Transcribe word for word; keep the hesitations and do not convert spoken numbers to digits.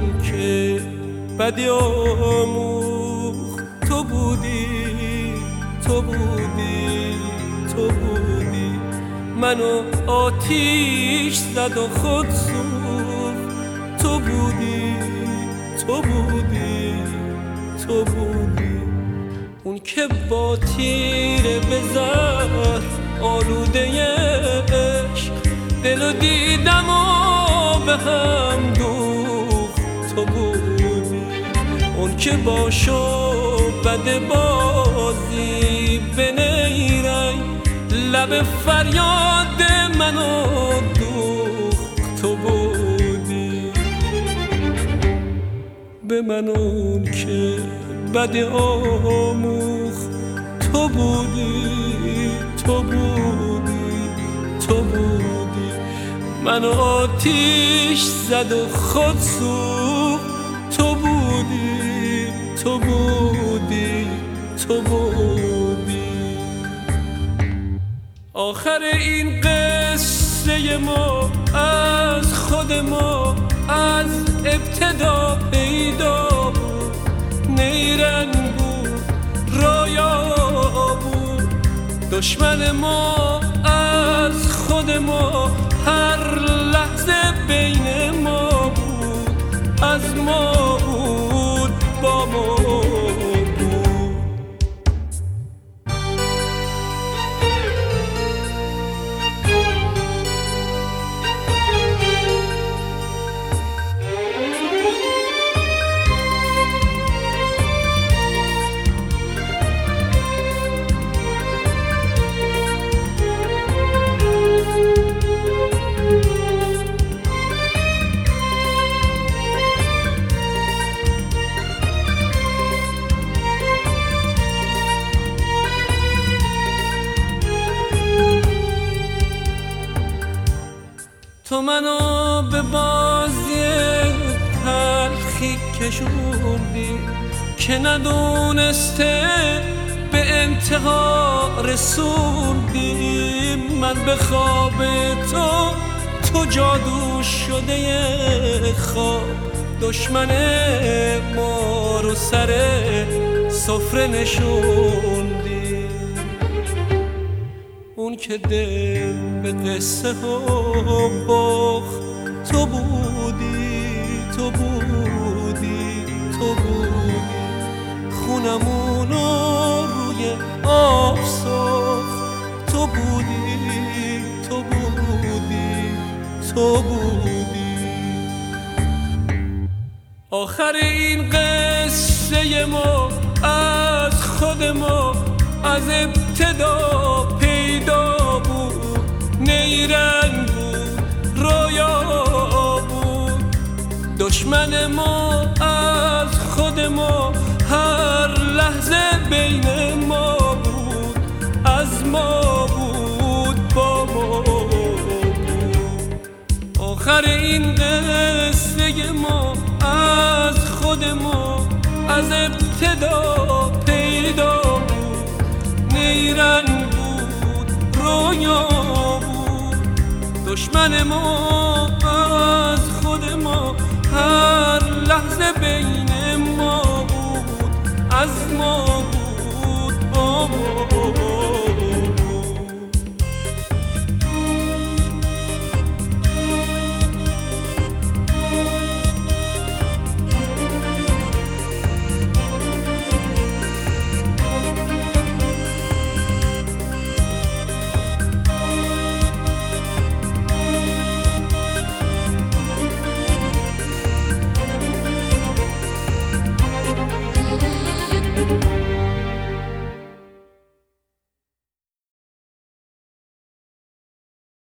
که بدی آموخت تو بودی، تو بودی، تو بودی. منو آتیش زد و خود سوخت تو بودی، تو بودی، تو بودی. اون که با تیره به زهر آلوده عشق دل و دیدم و به هم دوخت تو بودی. اون که با شعبده بازی به نیرنگ لب فریاد منو دوخت تو بودی. به من اون که بد آموخت تو بودی، تو بودی، تو بودی. من آتیش زد و خود سوخت تو بودی، تو بودی، تو بودی. آخر این قصه ما از خود ما از ابتدا پیدا بود. نیرنگ بود، رویا بود. دشمن ما از خود ما هر لحظه بین ما بود. از ما بود، با ما بود. تو منو به بازی تلخی کشوندی که ندونسته به انتها رسوندی. من به خواب تو تو جادو شده خواب. دشمن ما رو سر سفره نشوندی. اون که دل به قصه ها باخت تو بودی، تو بودی، تو بودی. خونمونو روی آب ساخت تو بودی، تو بودی، تو بودی. آخر این قصه ما از خود ما از ابتدا پیدا بود. نیرنگ بود، رویا بود. دشمن ما از خود ما هر لحظه بین ما بود. از ما بود، با ما بود. آخر این قصه ما از خود ما از ابتدا پیدا بود. نیرنگ بود، رویا بود. دشمن ما از خود ما هر لحظه بین ما بود. از ما